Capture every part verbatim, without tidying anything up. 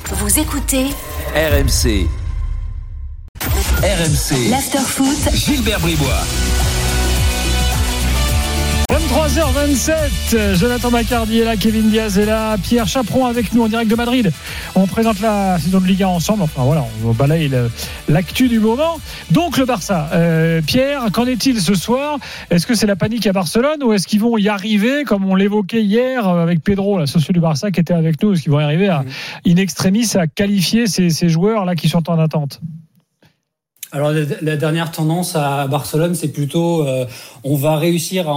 Vous écoutez R M C. R M C. l'Afterfoot. Gilbert Bribois. vingt-trois heures vingt-sept, Jonathan Maccardy est là, Kevin Diaz est là, Pierre Chaperon avec nous en direct de Madrid. On présente la saison de Ligue un ensemble, enfin voilà, on balaye le, l'actu du moment. Donc le Barça, euh, Pierre, qu'en est-il ce soir ? Est-ce que c'est la panique à Barcelone ou est-ce qu'ils vont y arriver, comme on l'évoquait hier avec Pedro, la socio du Barça qui était avec nous, est-ce qu'ils vont y arriver à in extremis à qualifier ces, ces joueurs là qui sont en attente ? Alors la dernière tendance à Barcelone, c'est plutôt euh, on va réussir à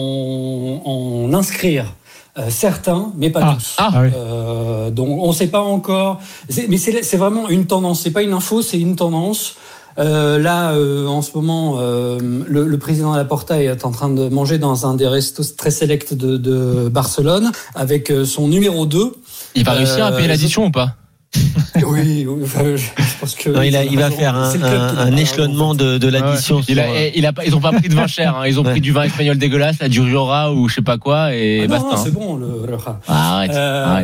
en, en inscrire euh, certains, mais pas ah, tous. Ah, oui. euh, donc on ne sait pas encore. C'est, mais c'est, c'est vraiment une tendance. C'est pas une info, c'est une tendance. Euh, là, euh, en ce moment, euh, le, le président Laporta est en train de manger dans un des restos très sélects de, de Barcelone avec son numéro deux. Il va réussir euh, à payer l'addition je... ou pas ? Oui, oui enfin, je pense que non, il, a, il va faire un, un, un échelonnement de, de l'addition. Ouais. Il a, il a, ils ont pas pris de vin cher, hein. Ils ont ouais. pris du vin espagnol dégueulasse, là, du Rioja ou je sais pas quoi, et ah basta. Non, non, hein. c'est bon, le, le rat. Ah, arrête, euh... arrête.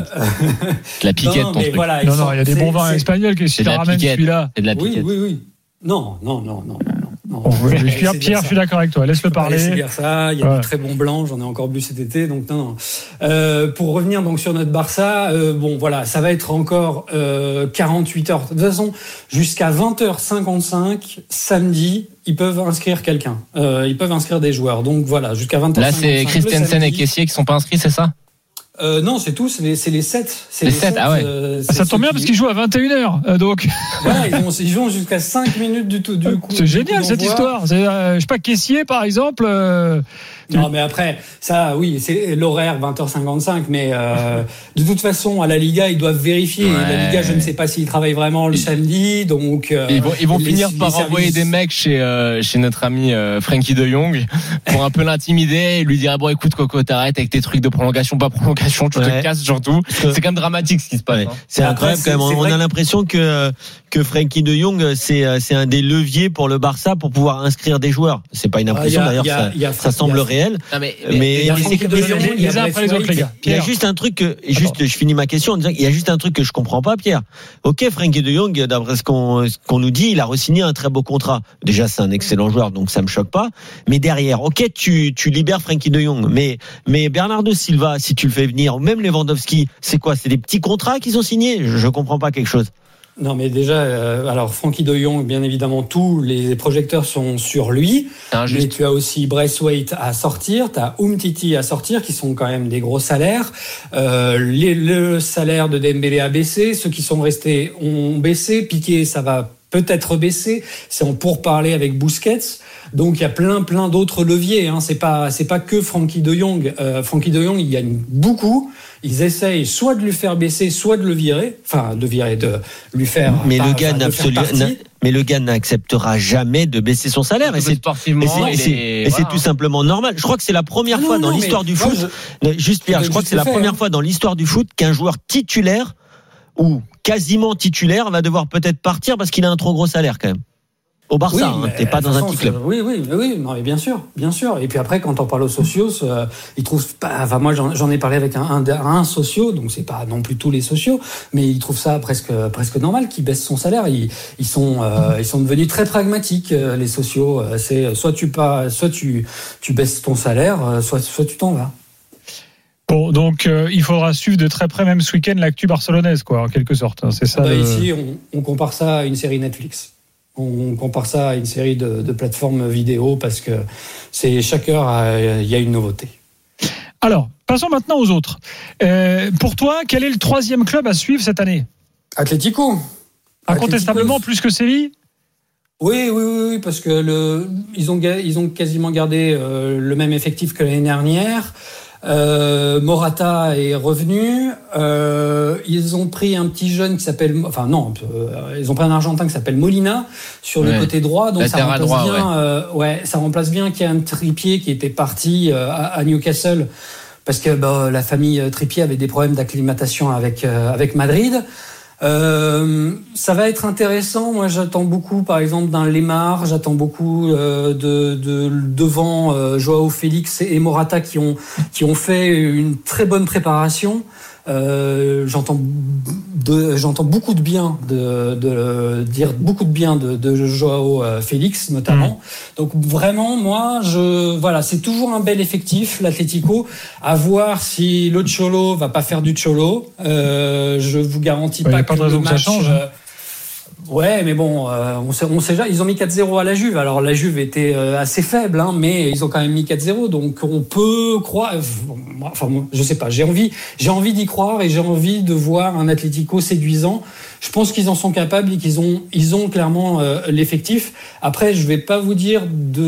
La piquette, non, ton truc. Voilà, non, non, il y a des bons vins espagnols qui se ramènent celui-là. C'est de la piquette. Oui, oui, oui. Non, non, non, non, non. Non, bon, ouais, Pierre, Pierre je suis d'accord avec toi. Laisse-le parler. C'est bien ça. Il y a ouais. du très bon blanc. J'en ai encore bu cet été. Donc non, non. Euh, pour revenir donc sur notre Barça, euh, bon voilà, ça va être encore euh, quarante-huit heures. De toute façon, jusqu'à vingt heures cinquante-cinq samedi, ils peuvent inscrire quelqu'un. Euh, ils peuvent inscrire des joueurs. Donc voilà, jusqu'à vingt heures cinquante-cinq. Là, c'est Christensen et Kessié qui sont pas inscrits, c'est ça? Euh, non, c'est tous, c'est les, c'est les sept. C'est les, les sept, ah ouais. Euh, ça tombe bien qui... parce qu'ils jouent à vingt et une heures, euh, donc. Voilà, ils, vont, ils jouent jusqu'à cinq minutes du tout, du coup. C'est génial cette histoire. C'est, euh, je sais pas, Kessié, par exemple. Euh... Non, mais après, ça, oui, c'est l'horaire vingt heures cinquante-cinq, mais euh, de toute façon, à la Liga, ils doivent vérifier. Ouais. La Liga, je ne sais pas s'ils travaillent vraiment le samedi, donc. Euh, ils vont, ils vont les, finir les par services... envoyer des mecs chez euh, chez notre ami euh, Frenkie de Jong pour un peu l'intimider et lui dire ah bon écoute Coco, t'arrêtes avec tes trucs de prolongation, pas prolongation, tu ouais. te casses surtout. C'est quand même dramatique ce qui se passe. Ouais. Hein. C'est incroyable quand même. On a l'impression que que Frenkie de Jong c'est c'est un des leviers pour le Barça pour pouvoir inscrire des joueurs. C'est pas une impression ah, a, d'ailleurs, a, ça, a, ça semble réel. Non, mais, mais Mais il y a, c'est que les uns après les autres, les gars. Il y a juste un truc que, juste, je finis ma question en disant qu'il y a juste un truc que je comprends pas, Pierre. Ok, Frenkie de Jong, d'après ce qu'on, ce qu'on nous dit, il a re-signé un très beau contrat. Déjà, c'est un excellent joueur, donc ça me choque pas. Mais derrière, ok, tu, tu libères Frenkie de Jong. Mais, mais Bernardo Silva, si tu le fais venir, ou même Lewandowski, c'est quoi? C'est des petits contrats qu'ils ont signés? Je, je comprends pas quelque chose. Non, mais déjà, euh, alors Frenkie de Jong, bien évidemment, tous les projecteurs sont sur lui. Mais tu as aussi Braithwaite à sortir, tu as Umtiti à sortir, qui sont quand même des gros salaires. Euh, les, le salaire de Dembélé a baissé, ceux qui sont restés ont baissé. Piqué, ça va peut-être baisser. C'est en pourparlers avec Busquets. Donc il y a plein plein d'autres leviers. Hein. C'est pas c'est pas que Frenkie de Jong. Euh, Frenkie de Jong, il gagne beaucoup. Ils essayent soit de lui faire baisser, soit de le virer. Enfin, de virer, de lui faire. Mais pas, le gars enfin, n'absolument. Mais le gars n'acceptera jamais de baisser son salaire. Et c'est, sportivement, et c'est, et c'est, est, et voilà. c'est tout simplement normal. Je crois que c'est la première non, fois non, dans l'histoire du foot. Je... Juste Pierre, je crois que c'est la fait, première hein. fois dans l'histoire du foot qu'un joueur titulaire ou quasiment titulaire va devoir peut-être partir parce qu'il a un trop gros salaire quand même. Au Barça, oui, hein, t'es pas dans façon, un petit club. Oui, oui, oui, non, mais bien sûr, bien sûr. Et puis après, quand on parle aux socios, euh, ils trouvent pas. Enfin, moi, j'en, j'en ai parlé avec un, un, un socio, donc c'est pas non plus tous les socios, mais ils trouvent ça presque, presque normal qu'il baisse son salaire. Ils, ils sont, euh, ils sont devenus très pragmatiques, euh, les socios. Euh, c'est soit tu pas, soit tu, tu baisses ton salaire, euh, soit, soit tu t'en vas. Bon, donc euh, il faudra suivre de très près, même ce week-end, l'actu barcelonaise, quoi, en quelque sorte. Hein, c'est ça. Bah, le... Ici, on, on compare ça à une série Netflix. On compare ça à une série de, de plateformes vidéo parce que c'est chaque heure il y a une nouveauté. Alors, passons maintenant aux autres. Euh, pour toi, quel est le troisième club à suivre cette année ? Atlético. Incontestablement plus que Séville ? Oui, oui, oui, parce que le, ils ont ils ont quasiment gardé euh, le même effectif que l'année dernière. Euh, Morata est revenu. Euh, ils ont pris un petit jeune qui s'appelle, enfin non, euh, ils ont pris un Argentin qui s'appelle Molina sur le ouais. côté droit, donc ça remplace droit, bien. Ouais. Euh, ouais, ça remplace bien Kieran Trippier qui était parti euh, à, à Newcastle parce que bah, la famille Trippier avait des problèmes d'acclimatation avec euh, avec Madrid. Euh, ça va être intéressant. Moi, j'attends beaucoup, par exemple, d'un Lemar. J'attends beaucoup euh, de, de devant euh, Joao Félix et Morata qui ont qui ont fait une très bonne préparation. Euh, j'entends, de, j'entends beaucoup de bien, de, de dire beaucoup de bien de, de Joao Félix notamment. Mmh. Donc vraiment, moi, je voilà, c'est toujours un bel effectif, l'Atlético. À voir si le Cholo va pas faire du Cholo. Euh, je vous garantis ouais, pas pas que de raison le match. Que ça change. Euh, Ouais, mais bon, euh, on sait, on sait déjà, ils ont mis quatre zéro à la Juve. Alors la Juve était euh, assez faible, hein, mais ils ont quand même mis quatre zéro, donc on peut croire. Enfin, je sais pas. J'ai envie, j'ai envie d'y croire et j'ai envie de voir un Atlético séduisant. Je pense qu'ils en sont capables et qu'ils ont, ils ont clairement euh, l'effectif. Après, je vais pas vous dire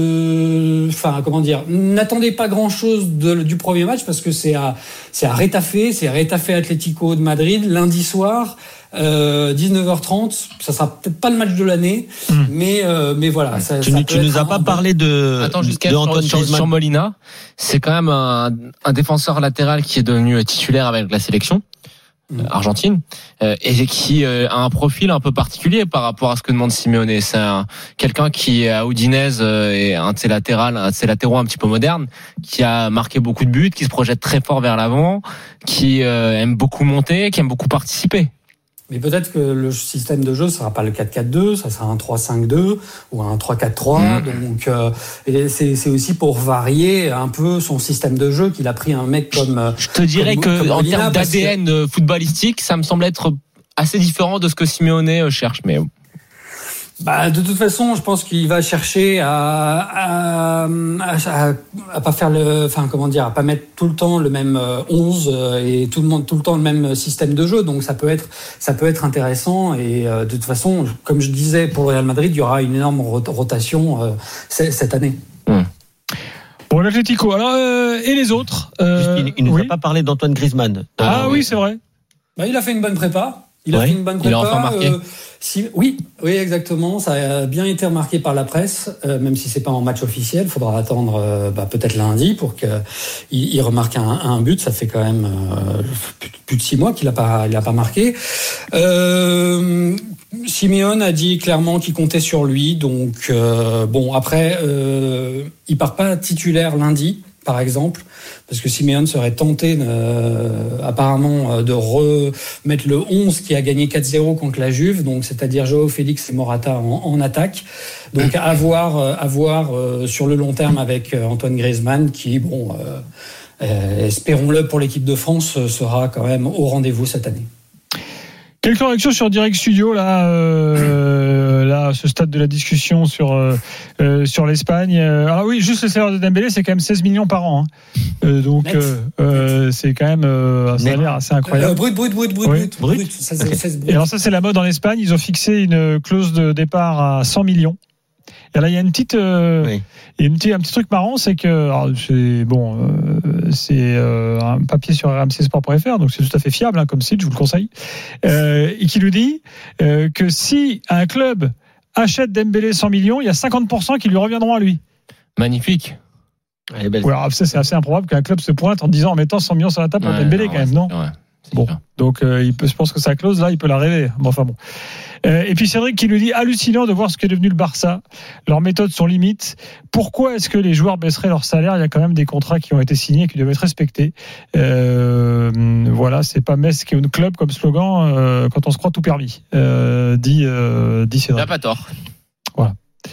de, enfin, comment dire, n'attendez pas grand-chose de, du premier match parce que c'est à, c'est à Retafe, c'est à Retafe Atlético de Madrid lundi soir. Euh, dix-neuf heures trente, ça sera peut-être pas le match de l'année, mmh. mais mais, euh, mais voilà. Ça, tu ça tu nous as pas bon... parlé de, Attends, de Antoine sur, Griezmann. Sur Molina, c'est quand même un, un défenseur latéral qui est devenu titulaire avec la sélection mmh. argentine euh, et qui euh, a un profil un peu particulier par rapport à ce que demande Simeone. C'est un, quelqu'un qui est à Udinese euh, et un de ses latéral, un de ses latéraux un petit peu moderne, qui a marqué beaucoup de buts, qui se projette très fort vers l'avant, qui euh, aime beaucoup monter, qui aime beaucoup participer. Mais peut-être que le système de jeu ne sera pas le quatre quatre deux, ça sera un trois cinq deux ou un trois quatre trois. Mmh. Donc, euh, et c'est, c'est aussi pour varier un peu son système de jeu qu'il a pris un mec comme. Je te dirais comme, que comme en Molina, termes d'A D N que... footballistique, ça me semble être assez différent de ce que Simeone cherche. Mais bah, de toute façon, je pense qu'il va chercher à, à, à, à pas faire le, enfin, comment dire, à pas mettre tout le temps le même onze et tout le monde, tout le temps le même système de jeu. Donc, ça peut être, ça peut être intéressant. Et euh, de toute façon, comme je disais, pour le Real Madrid, il y aura une énorme rotation euh, cette année. Mmh. Bon, l'Atlético. Alors, euh, et les autres euh, Il, il nous oui. a pas parlé d'Antoine Griezmann. Ah euh, oui, c'est vrai. Bah, il a fait une bonne prépa. Il a ouais. fait une bonne prépa. Il a enfin marqué. Euh, si, oui, oui, exactement. Ça a bien été remarqué par la presse, euh, même si c'est pas en match officiel. Il faudra attendre euh, bah, peut-être lundi pour qu'il il remarque un, un but. Ça fait quand même euh, plus, plus de six mois qu'il a pas, il a pas marqué. Euh, Simeone a dit clairement qu'il comptait sur lui. Donc euh, bon, après, euh, il part pas titulaire lundi, par exemple, parce que Simeone serait tenté euh, apparemment de remettre le onze qui a gagné quatre zéro contre la Juve, donc c'est-à-dire Joao Félix et Morata en, en attaque. Donc à voir, à voir euh, sur le long terme avec euh, Antoine Griezmann qui, bon, euh, euh, espérons-le pour l'équipe de France, sera quand même au rendez-vous cette année. Quelques réactions sur Direct Studio là, euh, là à ce stade de la discussion sur euh, euh, sur l'Espagne. Alors oui, juste le salaire de Dembélé, c'est quand même seize millions par an. Hein. Euh, donc euh, euh, c'est quand même euh, un salaire assez incroyable. Euh, brut, brut, brut, brut, oui. brut, brut. brut. Ça, c'est, okay. brut. Et alors ça, c'est la mode en Espagne. Ils ont fixé une clause de départ à cent millions. Et là, il y a une petite, euh, oui. il y a une petite, un petit truc marrant, c'est que, alors, c'est bon, euh, c'est euh, un papier sur r m c sport point f r, donc c'est tout à fait fiable hein, comme site, je vous le conseille, euh, et qui nous dit euh, que si un club achète Dembélé cent millions, il y a cinquante pour cent qui lui reviendront à lui. Magnifique. Elle est belle. Ouais, alors, ça, c'est assez improbable qu'un club se pointe en disant en mettant cent millions sur la table pour ouais, Dembélé non, quand ouais, même, non ouais, Bon, clair. donc euh, il peut, je pense que sa clause là, il peut la rêver. Bon, enfin bon. Euh, et puis Cédric qui lui dit hallucinant de voir ce qu'est devenu le Barça. Leurs méthodes sont limites. Pourquoi est-ce que les joueurs baisseraient leur salaire ? Il y a quand même des contrats qui ont été signés et qui doivent être respectés. Euh, voilà, c'est pas Metz qui est un club comme slogan euh, quand on se croit tout permis. Euh, dit, euh, dit Cédric. Il n'a pas tort. Voilà.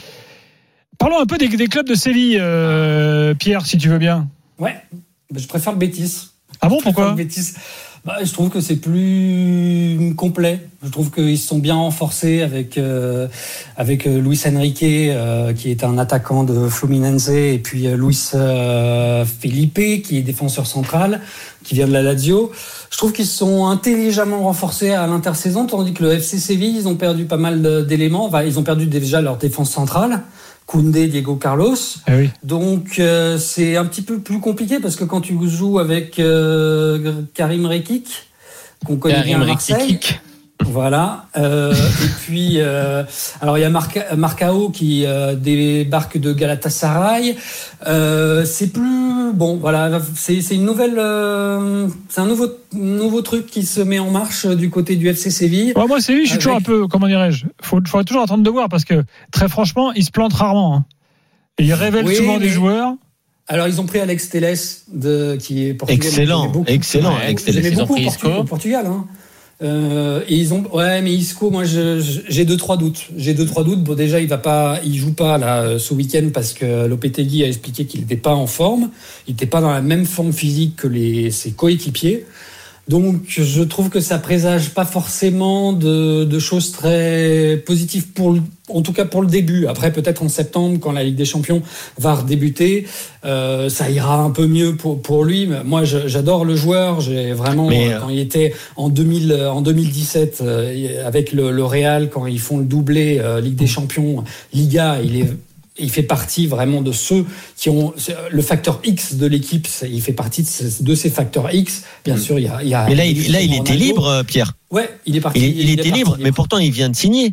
Parlons un peu des, des clubs de Séville, euh, Pierre, si tu veux bien. Ouais, je préfère le Betis. Ah bon, pourquoi ? Le Betis. Bah, je trouve que c'est plus complet. Je trouve qu'ils se sont bien renforcés avec euh, avec Luis Enrique, euh, qui est un attaquant de Fluminense, et puis euh, Luis euh, Felipe, qui est défenseur central, qui vient de la Lazio. Je trouve qu'ils se sont intelligemment renforcés à l'intersaison, tandis que le F C Séville, ils ont perdu pas mal d'éléments. Enfin, ils ont perdu déjà leur défense centrale. Koundé, Diego Carlos. Ah oui. Donc euh, c'est un petit peu plus compliqué parce que quand tu joues avec euh, Karim Rekik, qu'on connaît Karim bien à Marseille, voilà. Euh, et puis euh, alors il y a Marca, Marcao qui euh, débarque de Galatasaray. Euh, c'est plus bon, voilà. C'est, c'est une nouvelle, euh, c'est un nouveau nouveau truc qui se met en marche du côté du F C Séville. Ouais, moi Séville, je suis avec... toujours un peu, comment dirais-je, faut, faudrait toujours attendre de voir parce que très franchement, ils se plantent rarement. Hein. Et ils révèlent oui, souvent mais... des joueurs. Alors, ils ont pris Alex Telles, de, qui est portugais. Excellent, excellent, Ouais, Alex Telles. J'aimais Ils ont beaucoup pris au Isco. Portu- au Portugal. Hein. Euh, et ils ont, ouais, mais Isco, moi, je, je, j'ai deux trois doutes. J'ai deux trois doutes. Bon, déjà, il va pas, il joue pas là ce week-end parce que Lopetegui a expliqué qu'il n'était pas en forme. Il n'était pas dans la même forme physique que les ses coéquipiers. Donc, je trouve que ça présage pas forcément de, de choses très positives pour, le, en tout cas pour le début. Après, peut-être en septembre, quand la Ligue des Champions va redébuter, euh, ça ira un peu mieux pour, pour lui. Moi, je, j'adore le joueur. J'ai vraiment, Mais, euh, quand il était en deux mille, en deux mille dix-sept, euh, avec le, le Real, quand ils font le doublé euh, Ligue des Champions, Liga, il est il fait partie vraiment de ceux qui ont le facteur X de l'équipe. Il fait partie de ces, de ces facteurs X. Bien sûr, il y a. Il y a Mais là, il, là, il était Ronaldo. libre, Pierre. Ouais, il est parti. Il, il, il était est libre, parti mais pourtant, il vient de signer.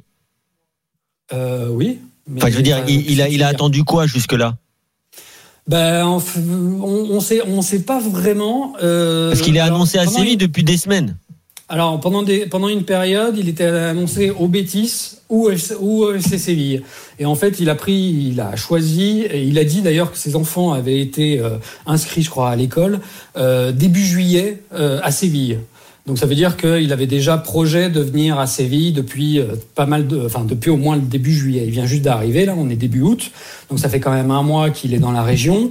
Euh, oui. Mais Enfin, je veux dire, euh, il, il a, il a attendu quoi jusque-là? Ben, on, on sait, on sait pas vraiment. Euh, Parce qu'il est alors, annoncé à pendant Séville une- depuis des semaines. Alors pendant des, pendant une période, il était annoncé au Betis ou F C, ou F C Séville. Et en fait, il a pris, il a choisi, et il a dit d'ailleurs que ses enfants avaient été euh, inscrits, je crois, à l'école euh, début juillet euh, à Séville. Donc ça veut dire qu'il avait déjà projet de venir à Séville depuis euh, pas mal de, enfin depuis au moins le début juillet. Il vient juste d'arriver là, on est début août, donc ça fait quand même un mois qu'il est dans la région.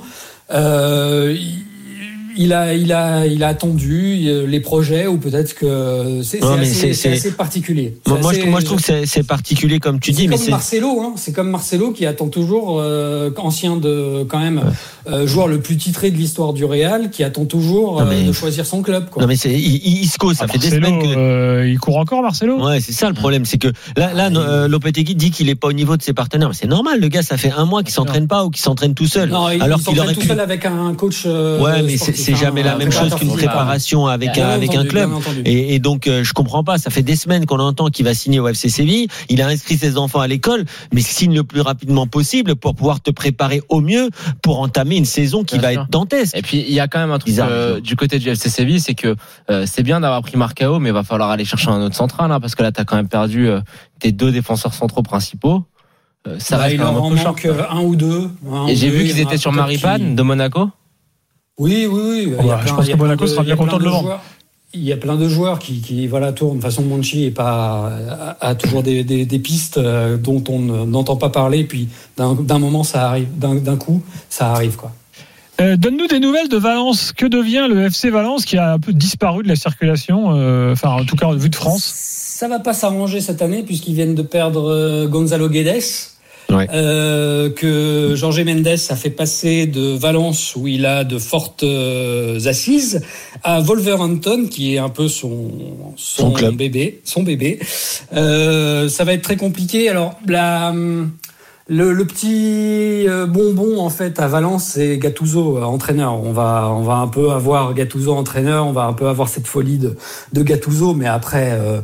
Euh, il, il a, il a, il a attendu euh, les projets ou peut-être que c'est, c'est, Non, mais assez, c'est- c'est c'est- assez particulier. Moi, C'est moi, assez- je, moi, je trouve que c'est, c'est particulier comme tu dis, c'est mais comme c'est. Marcelo, hein. C'est comme Marcelo qui attend toujours, euh, ancien de quand même euh, joueur le plus titré de l'histoire du Real, qui attend toujours Non, mais- euh, de choisir son club. Quoi. Non, mais c'est I- I- Isco, ça Ah, fait des Marcelo, semaines que. euh, il court encore, Marcelo. Ouais, c'est ça le problème, c'est que là, là, euh, Lopetegui dit qu'il est pas au niveau de ses partenaires. Mais c'est normal, le gars, ça fait un mois qu'il s'entraîne pas ou qu'il s'entraîne tout seul. Non, il, alors il qu'il s'entraîne aurait tout pu. seul avec un coach. Euh, Ouais, mais c'est, sportif, c'est hein, jamais la un même chose préparateur qu'une physique. préparation avec Bien un, avec un entendu, club. bien entendu. Et, et donc, euh, je comprends pas. Ça fait des semaines qu'on entend qu'il va signer au F C Séville. Il a inscrit ses enfants à l'école, mais signe le plus rapidement possible pour pouvoir te préparer au mieux pour entamer une saison qui Bien va sûr. être dantesque. Et puis il y a quand même un truc Bizarre, euh, le jeu. du côté du F C Séville, c'est que euh, c'est bien d'avoir pris Marcao, mais il va falloir aller chercher un autre central, hein, parce que là t'as quand même perdu euh, tes deux défenseurs centraux principaux. Euh, ça Bah, reste il quand leur même un en peu short. manque euh, un ou deux. un Et ou j'ai deux, vu il y qu'ils en a étaient sur peut-être Maripane qui- de Monaco. Oui, oui, oui. Il y a bah, plein- je pense il y a que plein Monaco de- sera il y a bien content plein de le vendre. joueurs- Il y a plein de joueurs qui, qui voilà, tournent. De toute façon, Monchi est pas, a, a toujours des, des, des pistes euh, dont on ne- n'entend pas parler. Puis d'un, d'un moment, ça arrive. D'un, d'un coup, ça arrive, quoi. Euh, donne-nous des nouvelles de Valence. Que devient le F C Valence qui a un peu disparu de la circulation, euh, enfin en tout cas en vue de France? Ça va pas s'arranger cette année puisqu'ils viennent de perdre euh, Gonzalo Guedes. Ouais. Euh, que Jorge Mendes a fait passer de Valence, où il a de fortes euh, assises, à Wolverhampton, qui est un peu son, son, Son club. bébé. Son bébé. Euh, ça va être très compliqué. Alors, la, le, le petit euh, bonbon, en fait, à Valence, c'est Gattuso, euh, entraîneur. On va, on va un peu avoir Gattuso entraîneur, on va un peu avoir cette folie de, de Gattuso, mais après, euh,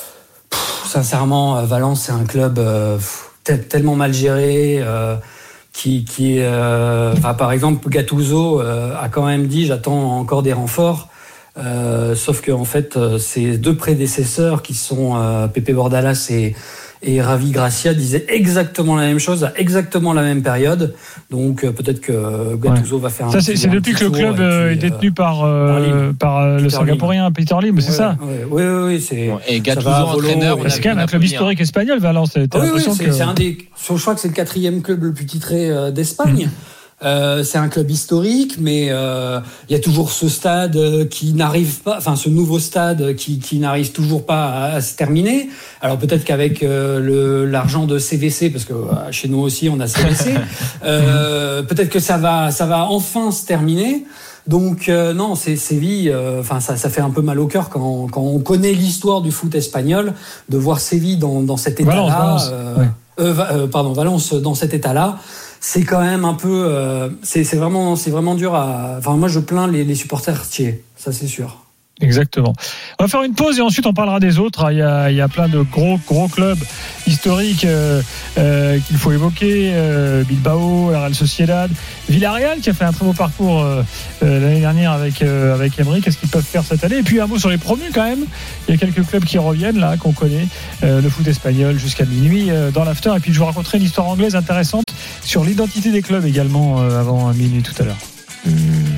pff, sincèrement, Valence, c'est un club... Euh, pff, tellement mal géré, euh, qui, qui euh, enfin, par exemple, Gattuso euh, a quand même dit j'attends encore des renforts, euh, sauf que en fait, euh, ses deux prédécesseurs qui sont euh, Pepe Bordalas et, et Ravi Gracia disaient exactement la même chose à exactement la même période. Donc euh, peut-être que Gattuso ouais. va faire un ça c'est, c'est depuis que le club euh, est détenu par euh, par, par le Singapourien Peter Lim, c'est ouais, ça. Oui, oui, oui, c'est. Bon, et Gattuso entraîneur. C'est quand même un club historique espagnol, Valence. T'as ah, oui, oui, c'est, que... c'est un des. Je crois que c'est le quatrième club le plus titré euh, d'Espagne. Mmh. Euh, c'est un club historique, mais il euh, y a toujours ce stade qui n'arrive pas, enfin ce nouveau stade qui, qui n'arrive toujours pas à, à se terminer. Alors peut-être qu'avec euh, le, l'argent de C V C, parce que euh, chez nous aussi on a C V C, euh, peut-être que ça va, ça va enfin se terminer. Donc euh, non, c'est Séville. Enfin, euh, ça, ça fait un peu mal au cœur quand, quand on connaît l'histoire du foot espagnol, de voir Séville dans, dans cet état-là. Valence, Valence. Euh, oui. euh, euh, pardon, Valence dans cet état-là. C'est quand même un peu, euh, c'est, c'est vraiment, c'est vraiment dur à. Enfin, moi, je plains les, les supporters tiers, ça c'est sûr. Exactement. On va faire une pause et ensuite on parlera des autres. Il y a, il y a plein de gros gros clubs historiques euh, euh, qu'il faut évoquer. Euh, Bilbao, la Real Sociedad, Villarreal qui a fait un très beau parcours euh, euh, l'année dernière avec euh, avec Emery. Qu'est-ce qu'ils peuvent faire cette année? Et puis un mot sur les promus quand même. Il y a quelques clubs qui reviennent là qu'on connaît. Euh, le foot espagnol jusqu'à minuit euh, dans l'after. Et puis je vous raconterai une histoire anglaise intéressante sur l'identité des clubs également euh, avant minuit tout à l'heure. Mmh.